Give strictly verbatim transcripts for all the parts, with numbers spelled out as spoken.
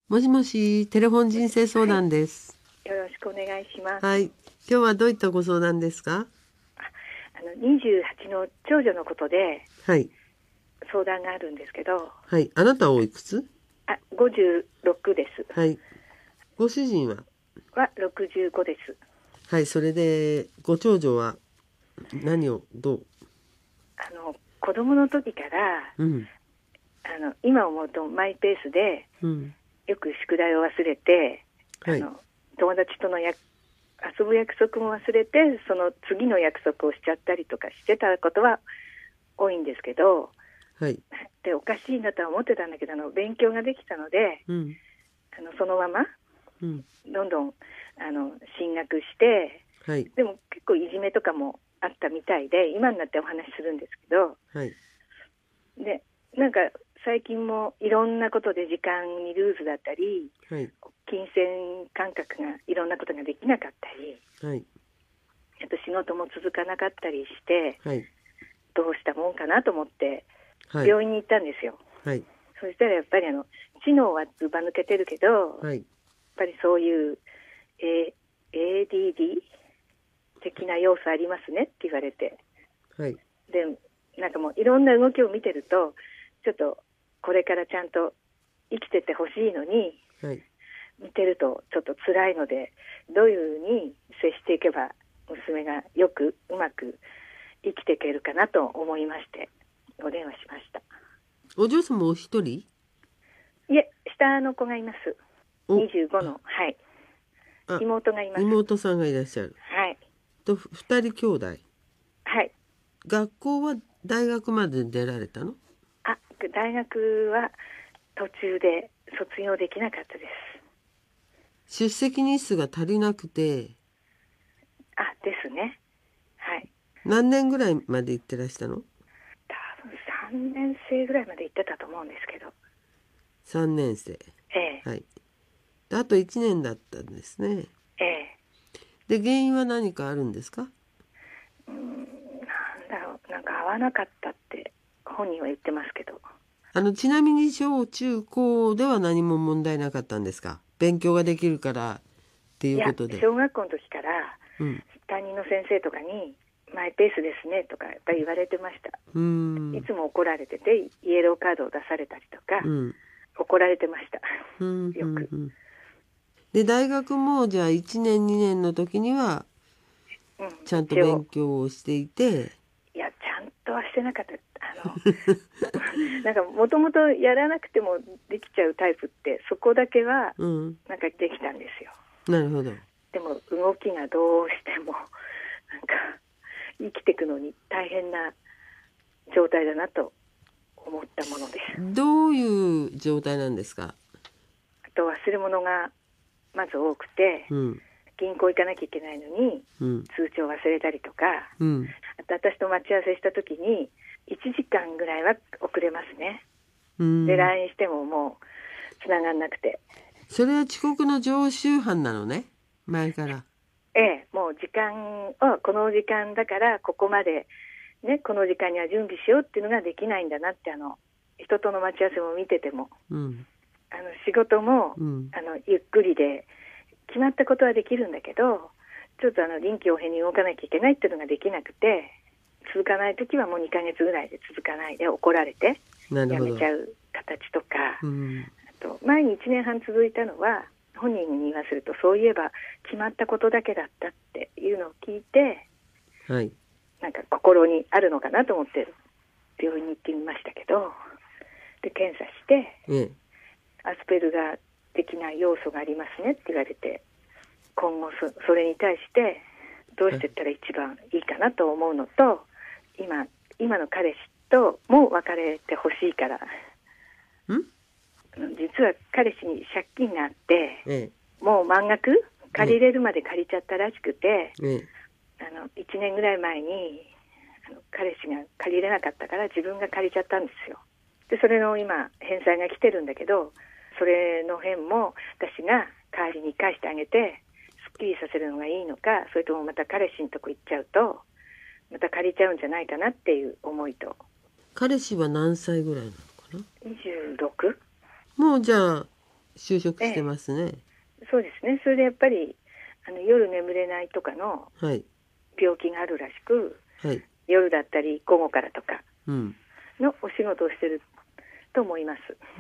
もしもし、テレフォン人生相談です。 よろしくお願いします。 はい。今日はどういったご相談ですか？ あのにじゅうはちの長女のことではい。 相談があるんですけど、 はい。あなたはおいくつ？ あ、ごじゅうろくです。 はい。ご主人は？ はろくじゅうごです。 はい。それで、ご長女は何をどう？ あの子供の時からうん。 あの今思うとマイペースでうん。 よく宿題を忘れて、 はい。 あの友達とのや遊ぶ約束も忘れて、その次の約束をしちゃったりとかしてたことは多いんですけど、 はい。 でおかしいなとは思ってたんだけど、あの勉強ができたので、 うん。 あのそのままうん。 どんどんあの進学して、 はい。 でも結構いじめとかもあったみたいで、今になってお話しするんですけど、 はい。 でなんか最近もいろんなことで時間にルーズだったり、 はい。 金銭感覚がいろんなことができなかったり、 はい。 あと仕事も続かなかったりして、 はい。 どうしたもんかなと思ってはい。 病院に行ったんですよ。 はい。 そしたらやっぱりあの知能はずば抜けてるけど、やっはい。 ぱりそういう、A、エーディーディー 的な要素ありますねって言われて、 はい。 でなんかもういろんな動きを見てると、ちょっとこれからちゃんと生きててほしいのに、 はい。 見てるとちょっと辛いので、どういうふうに接していけば娘がよくうまく生きていけるかなと思いましてお電話しました。 お嬢様お一人？ いえ、下の子がいます。 お、 にじゅうごの、はい、 あ、 妹がいます。 妹さんがいらっしゃる。 はい。 と、ふ二人兄弟。 はい。 学校は大学まで出られたの？ あ、大学は途中で卒業できなかったです。 出席日数が足りなくて、 あ、ですね。はい。 何年ぐらいまで行ってらしたの？ 多分さんねん生ぐらいまで行ってたと思うんですけど。 さんねん生。 ええ、 はい。であといちねんだったんですね。 ええ。 で、原因は何かあるんですか？ うーん、なんだろう、なんか合わなかったって本人は言ってますけど。 あの、ちなみに小中高では何も問題なかったんですか？勉強ができるからっていいや、 うことで。 小学校の時からうん。 担任の先生とかにマイペースですねとかやっぱり言われてました。 うーん。 いつも怒られてて、イエローカードを出されたりとか、 うん。 怒られてました。 うん。うん。 よく。 うん。で、大学もじゃあいちねんにねんの時にはうん、 ちゃんと一応。 勉強をしていて、 いや、ちゃんとはしてなかった。あのなんかもともとやらなくてもできちゃうタイプって、そこだけはうん。 なんかできたんですよ。 なるほど。 でも動きがどうしてもなんか生きていくのに大変な状態だなと思ったものです。 どういう状態なんですか？ あと忘れ物がまず多くて、 うん。 銀行行かなきゃいけないのにうん。 通帳忘れたりとか、 うん。 あと私と待ち合わせした時にいちじかんぐらいは遅れますね。 うん。 で ライン してももう繋がんなくて、 それは遅刻の常習犯なのね。前から。 ええ、もう時間をこの時間だからここまで、ね、この時間には準備しようっていうのができないんだなって、あの人との待ち合わせも見てても、 うん。 あの仕事も、 うん。 あのゆっくりで決まったことはできるんだけど、ちょっとあの臨機応変に動かなきゃいけないっていうのができなくて、続かないときはもうにかげつぐらいで続かないで怒られてやなるほど。 めちゃう形とか、 うん。 あと前にいちねんはん続いたのは本人に言わせると、そういえば決まったことだけだったっていうのを聞いて、 はい。 なんか心にあるのかなと思って病院に行ってみましたけど、で検査してええ。 アスペルガー的な要素がありますねって言われて、今後 そ, それに対してどうしていったら一番いいかなと思うのと、今今の彼氏とも別れてほしいから。 ん？ 実は彼氏に借金があって、 ええ。 もう満額借りれるまで借りちゃったらしくて、 ええ。 あのいちねんぐらい前にあの彼氏が借りれなかったから自分が借りちゃったんですよ。でそれの今返済が来てるんだけど、それの辺も私が代わりに返してあげてすっきりさせるのがいいのか、それともまた彼氏のとこ行っちゃうとまた借りちゃうんじゃないかなっていう思いと。 彼氏は何歳ぐらいなのかな？ にじゅうろく？ もうじゃあ就職してますね。 ええ、そうですね。それでやっぱりあの夜眠れないとかのはい病気があるらしく、 はい、 夜だったり午後からとかうんのお仕事をしてると思います。 うん、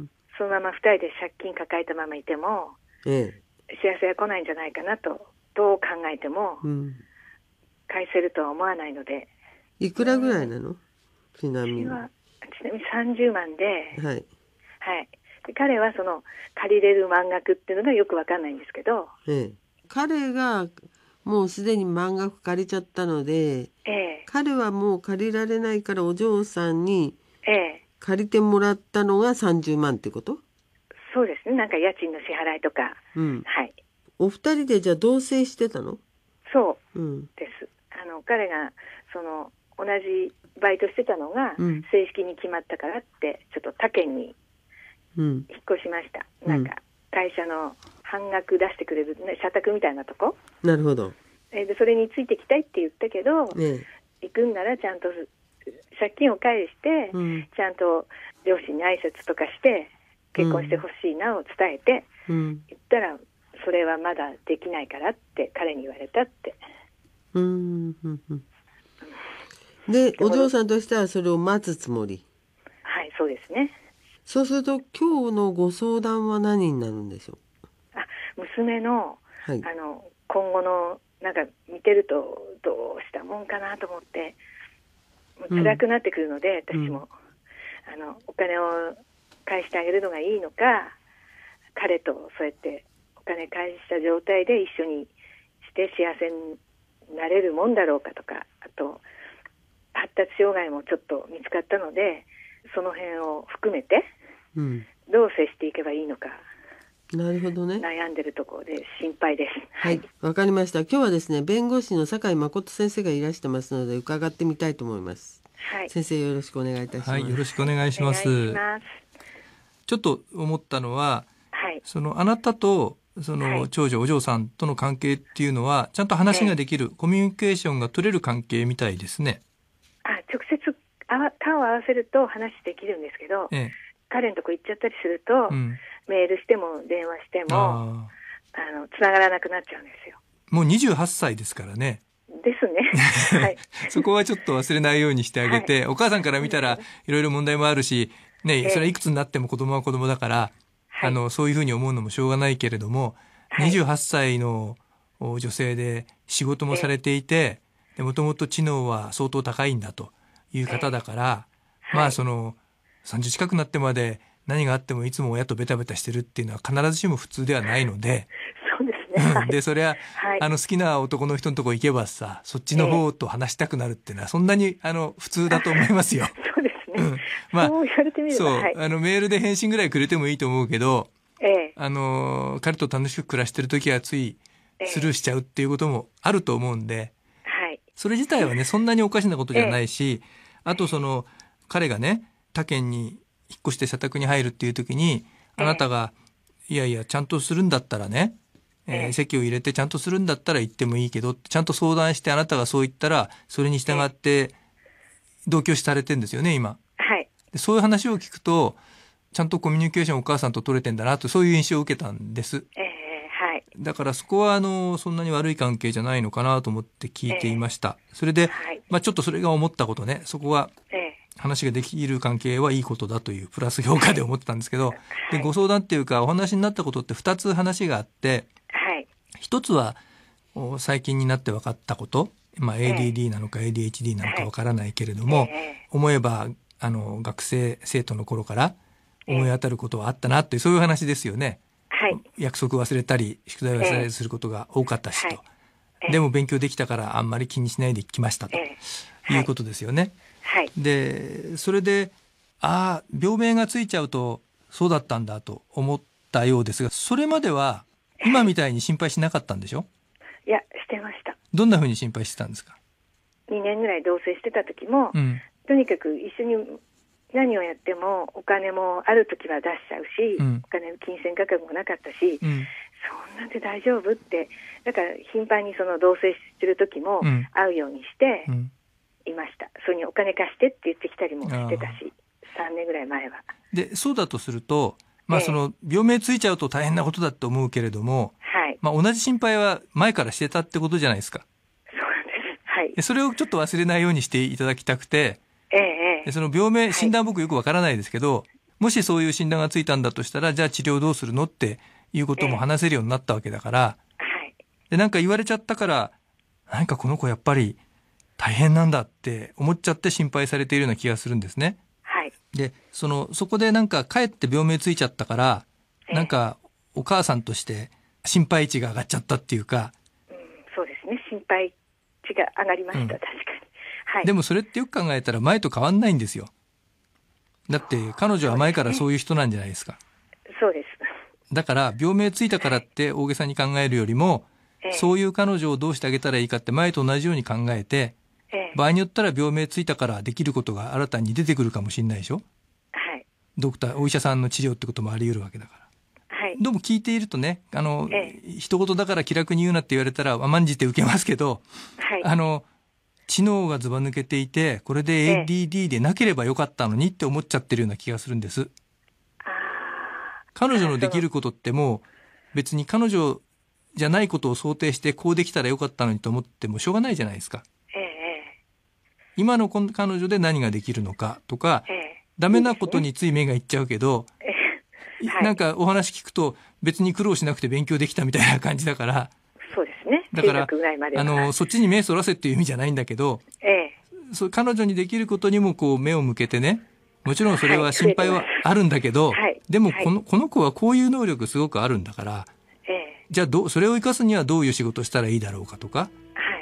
そのままふたりで借金抱えたままいてもええ、 幸せは来ないんじゃないかなと、どう考えてもうん、 返せるとは思わないので。 いくらぐらいなの？ちなみに。 私はちなみにさんじゅうまんで、 はいはい、で彼はその借りれる満額っていうのがよくわかんないんですけど、 ええ、彼がもうすでに満額借りちゃったので、 ええ彼はもう借りられないからお嬢さんにええ、 借りてもらったのがさんじゅうまんってこと？ そうですね。なんか家賃の支払いとか、 うん、 はい、 お二人でじゃあ同棲してたの？ そううんです。あの彼がその同じバイトしてたのがうん正式に決まったからってちょっと他県にうん引っ越しました。 うんなんか会社の半額出してくれる、ね、社宅みたいなとこ、 なるほど。 えーでそれについてきたいって言ったけど、 ね行くんならちゃんと借金を返して、 うん、 ちゃんと両親に挨拶とかして結婚してほしいなを伝えて、 うん言ったらそれはまだできないからって彼に言われたって。 うんうんうん、でお嬢さんとしてはそれを待つつもり？ はい、そうですね。 そうすると今日のご相談は何になるんでしょあ、娘の、 う？はい、 あの今後のなんか見てるとどうしたもんかなと思って、もう辛くなってくるので、 うん私もあのお金を返してあげるのがいいのか、彼とそうやってお金返した状態で一緒にして幸せになれるもんだろうかとか、あと発達障害もちょっと見つかったので、その辺を含めてうん、 どう接していけばいいのかなるほどね。 悩んでるところで心配です。 はい、わかりました。今日はですね、弁護士の酒井誠先生がいらしてますので伺ってみたいと思います。 はい、 先生よろしくお願いいたします。 はい、よろしくお願いします。 お願いします。 ちょっと思ったのは、 はい、 そのあなたとその、 はい、 長女お嬢さんとの関係っていうのはちゃんと話ができる、ええ、コミュニケーションが取れる関係みたいですね。 あ、直接あわ顔を合わせると話できるんですけど、 ええ、 彼のとこ行っちゃったりすると、うん、メールしても電話してもああの繋がらなくなっちゃうんですよ。 もうにじゅうはっさいですからね。 ですね、はい、 そこはちょっと忘れないようにしてあげて、はい、お母さんから見たらいろいろ問題もあるし、ね、それはいくつになっても子供は子供だから、はい、あのそういうふうに思うのもしょうがないけれども、はい、にじゅうはっさいの女性で仕事もされていて、もともと知能は相当高いんだという方だから、まあそのさんじゅう近くなってまで何があってもいつも親とベタベタしてるっていうのは必ずしも普通ではないのでそうですね、はい、 でそれは、はい、あの好きな男の人のとこ行けばさ、そっちの方と話したくなるっていうのはそんなにあの普通だと思いますよ。 そうですね、うん、 まあ、 そう言われてみれば、 そう、 はい、 あのメールで返信ぐらいくれてもいいと思うけど、 ええ、 あの彼と楽しく暮らしてる時はついスルーしちゃうっていうこともあると思うんで、 はい、 それ自体はねそんなにおかしなことじゃないし、ええ、あとその彼がね他県に引っ越して社宅に入るっていう時にあなたが、ええ、いやいやちゃんとするんだったらね、えー、籍を入れてちゃんとするんだったら言ってもいいけど、ちゃんと相談してあなたがそう言ったらそれに従って同居されてるんですよね今、 はい、 でそういう話を聞くとちゃんとコミュニケーションお母さんと取れてんだなと、そういう印象を受けたんです、 えーはい、 だからそこはあのそんなに悪い関係じゃないのかなと思って聞いていました、えー、それで、はい、まあ、ちょっとそれが思ったことね、そこは話ができる関係はいいことだというプラス評価で思ってたんですけど、はい、でご相談っていうかお話になったことってふたつ話があって、はい、ひとつは最近になって分かったこと、まあ、エーディーディー なのか エーディーエイチディー なのか分からないけれども、はい、思えばあの学生生徒の頃から思い当たることはあったなっていう、そういう話ですよね、はい、約束忘れたり宿題忘れたりすることが多かったしと、はい、でも勉強できたからあんまり気にしないで来ましたということですよね、はい、でそれでああ病名がついちゃうとそうだったんだと思ったようですが、それまでは今みたいに心配しなかったんでしょ？ いやしてました。 どんなふうに心配してたんですか？ にねんぐらい同棲してた時も、うん、とにかく一緒に何をやってもお金もある時は出しちゃうし、うん、お金の金銭価格もなかったし、うん、そんなんで大丈夫って、だから頻繁にその同棲してる時も会うようにしていました、うん、それにお金貸してって言ってきたりもしてたし、さんねんぐらい前は。 でそうだとするとまあその病名ついちゃうと大変なことだと思うけれども、 はい。 まあ同じ心配は前からしてたってことじゃないですか。 そうなんです。はい。 それをちょっと忘れないようにしていただきたくて、 ええええ、 その病名、診断僕よくわからないですけど、はい、もしそういう診断がついたんだとしたら、じゃあ治療どうするのっていうことも話せるようになったわけだから、 ええ、はい。 で、なんか言われちゃったから、なんかこの子やっぱり大変なんだって思っちゃって心配されているような気がするんですね。 はい。 で、その、そこでなんかかえって病名ついちゃったから、ええ、なんかお母さんとして心配値が上がっちゃったっていうか、 うん、そうですね。心配値が上がりました。うん、確かに。はい。 でもそれってよく考えたら前と変わんないんですよ。だって彼女は前からそういう人なんじゃないですか。 そうです。 だから病名ついたからって大げさに考えるよりも、ええ、そういう彼女をどうしてあげたらいいかって前と同じように考えて、ええ、場合によったら病名ついたからできることが新たに出てくるかもしれないでしょ。はい。ドクター、お医者さんの治療ってこともあり得るわけだから。はい。どうも聞いているとね、あの、ええ、一言だから気楽に言うなって言われたら甘んじて受けますけど、はい。あの、知能がずば抜けていて、これで エーディーディー でなければよかったのにって思っちゃってるような気がするんです。あ、彼女のできることってもう別に彼女じゃないことを想定してこうできたらよかったのにと思ってもしょうがないじゃないですか。ええ、今の彼女で何ができるのかとか、ええ、ダメなことについ目がいっちゃうけど、ええ、はい、なんかお話聞くと別に苦労しなくて勉強できたみたいな感じだから、 そうですね。 だから、あの、そっちに目そらせっていう意味じゃないんだけど、ええ、そう彼女にできることにもこう目を向けてね、もちろんそれは心配はあるんだけど、はい、でもこの、この子はこういう能力すごくあるんだから、ええ、じゃあどう、それを生かすにはどういう仕事したらいいだろうかとか、はい、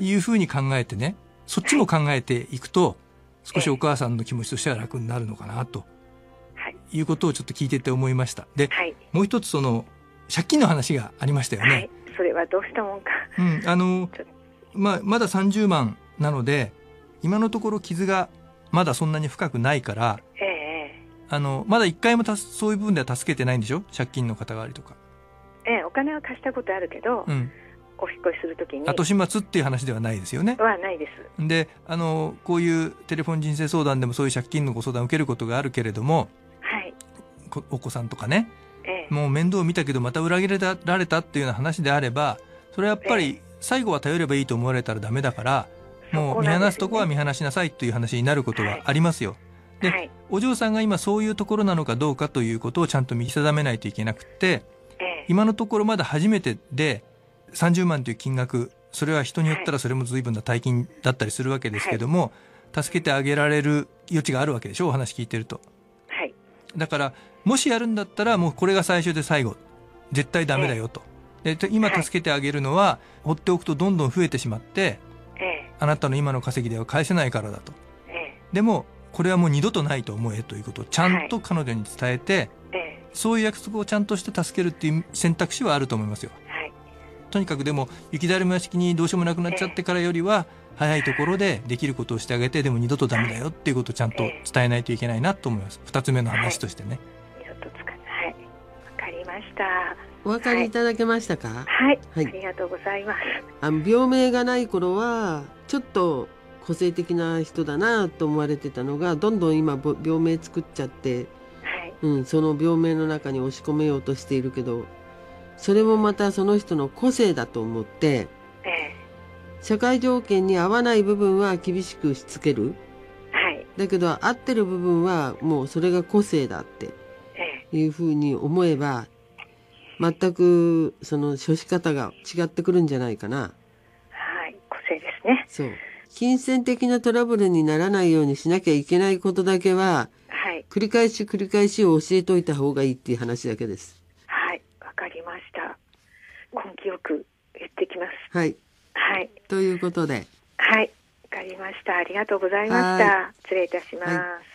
いうふうに考えてね、そっちも考えていくと、少しお母さんの気持ちとしては楽になるのかなと、はい、いうことをちょっと聞いてて思いました。で、はい、もう一つその、借金の話がありましたよね。はい、 それはどうしたもんか。 うん、あの、まあ、まださんじゅうまんなので、今のところ傷がまだそんなに深くないから、ええ、あの、まだ一回もたそういう部分では助けてないんでしょ？借金の肩代わりとか。 ええ、お金は貸したことあるけど、うん、お引っ越しするときに。 後始末っていう話ではないですよね。 はないです。 で、あの、こういうテレフォン人生相談でもそういう借金のご相談を受けることがあるけれども、はい、お子さんとかね、ええ、もう面倒を見たけどまた裏切られたっていうような話であれば、それはやっぱり最後は頼ればいいと思われたらダメだから、もう見放すとこは見放しなさいという話になることはありますよ。で、はい、お嬢さんが今そういうところなのかどうかということをちゃんと見定めないといけなくて、ええ、今のところまだ初めてでさんじゅうまんという金額、それは人によったらそれも随分な大金だったりするわけですけども、はい、助けてあげられる余地があるわけでしょ、お話聞いてると。はい、だからもしやるんだったらもうこれが最初で最後、絶対ダメだよと。で、今助けてあげるのは、はい、放っておくとどんどん増えてしまって、ええ、あなたの今の稼ぎでは返せないからだと、ええ、でもこれはもう二度とないと思えということをちゃんと彼女に伝えて、はい、ええ、そういう約束をちゃんとして助けるっていう選択肢はあると思いますよ。はい、とにかくでも雪だるま式にどうしようもなくなっちゃってからよりは、ええ、早いところでできることをしてあげて、でも二度とダメだよっていうことをちゃんと伝えないといけないなと思います。二つ目の話としてね。 はい、二度とつかない。はい、わかりました。 お分かりいただけましたか？ はい、はい、ありがとうございます。 あの病名がない頃はちょっと個性的な人だなと思われてたのが、どんどん今病名作っちゃって、はい、うん、その病名の中に押し込めようとしているけど、それもまたその人の個性だと思って、ええ、社会条件に合わない部分は厳しくしつける、はい、だけど合ってる部分はもうそれが個性だっていうふうに思えば、全くその処し方が違ってくるんじゃないかな。 はい、個性ですね。 そう。金銭的なトラブルにならないようにしなきゃいけないことだけは、はい、繰り返し繰り返し教えといた方がいいっていう話だけです。 はい、わかりました。根気よく言ってきます。 はい。 はい。 ということで。 はい、わかりました。ありがとうございました。失礼いたします。はい。